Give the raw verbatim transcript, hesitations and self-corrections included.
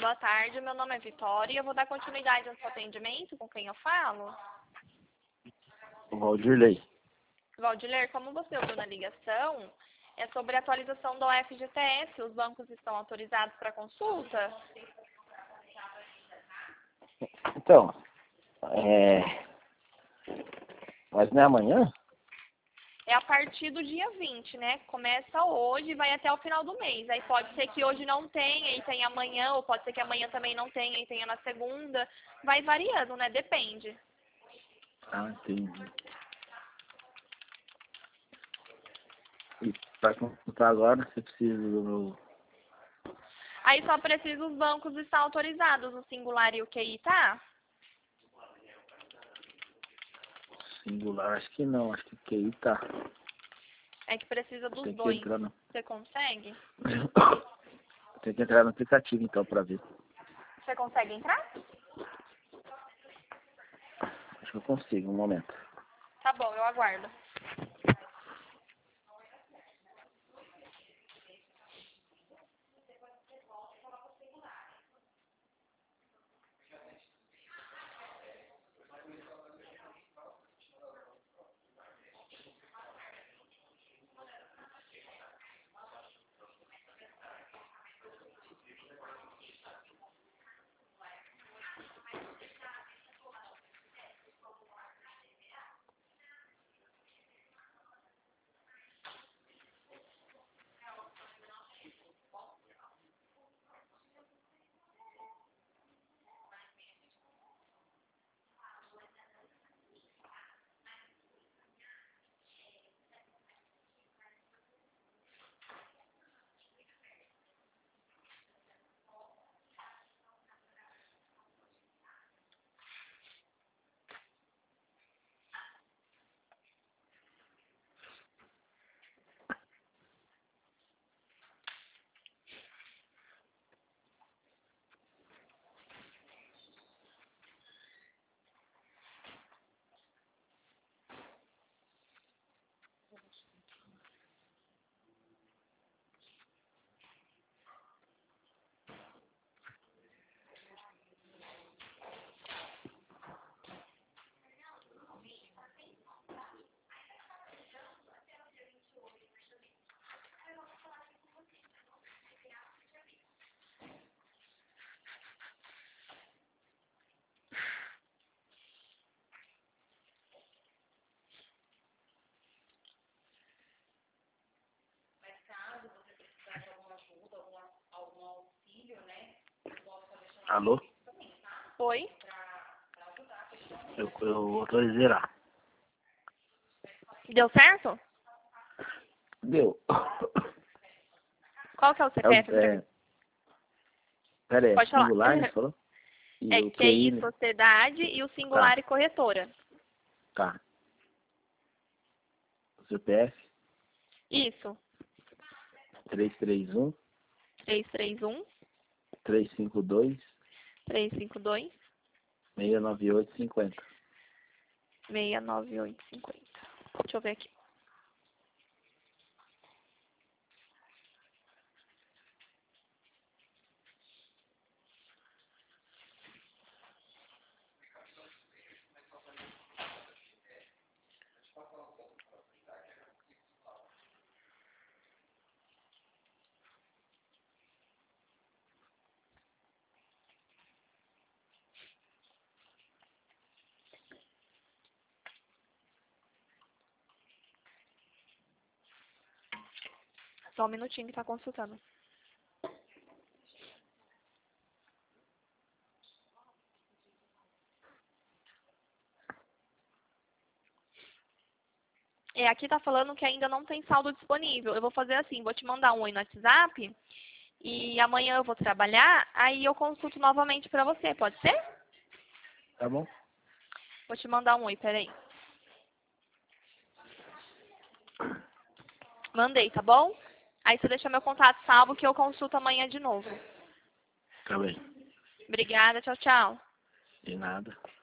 boa tarde. Meu nome é Vitória e eu vou dar continuidade ao seu atendimento. Com quem eu falo? O Valdirley. Valdiler, como você ouviu na ligação, é sobre a atualização da U F G T S. Os bancos estão autorizados para consulta? Então, é... mas não é amanhã? É a partir do dia vinte, né? Começa hoje e vai até o final do mês. Aí pode ser que hoje não tenha e tenha amanhã, ou pode ser que amanhã também não tenha e tenha na segunda. Vai variando, né? Depende. Ah, entendi. E para consultar agora, você precisa do meu... Aí só precisa os bancos estar autorizados, o singular e o Q I, tá? Singular, acho que não, acho que o Q I tá. É que precisa dos Tem que dois. entrar no... Você consegue? Tem que entrar no aplicativo então pra ver. Você consegue entrar? Acho que eu consigo, um momento. Tá bom, eu aguardo. Alô? Oi? Eu, eu autorizei lá. Deu certo? Deu. Qual que é o É, o- C P F? é... Pera aí, é Pode falar. singular, né, falou? E É o Q I Q I, Sociedade e o singular e corretora. tá. O C P F, Isso. três três um, três três um, três cinco dois, três cinco dois, seis nove oito cinco zero. seis nove oito cinco zero. Deixa eu ver aqui. Só um minutinho que tá consultando. É, aqui tá falando que ainda não tem saldo disponível. Eu vou fazer assim, vou te mandar um oi no WhatsApp e amanhã eu vou trabalhar, aí eu consulto novamente pra você, pode ser? Tá bom? Vou te mandar um oi, peraí. Mandei, tá bom? Aí você deixa meu contato salvo que eu consulto amanhã de novo. Tá bem. Obrigada, tchau, tchau. De nada.